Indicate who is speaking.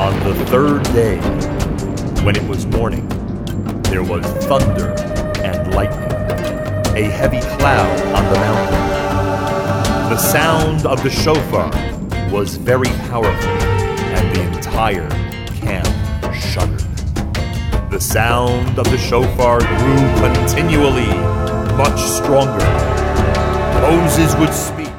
Speaker 1: On the third day, when it was morning, there was thunder and lightning, a heavy cloud on the mountain. The sound of the shofar was very powerful, and the entire camp shuddered. The sound of the shofar grew continually much stronger. Moses would speak,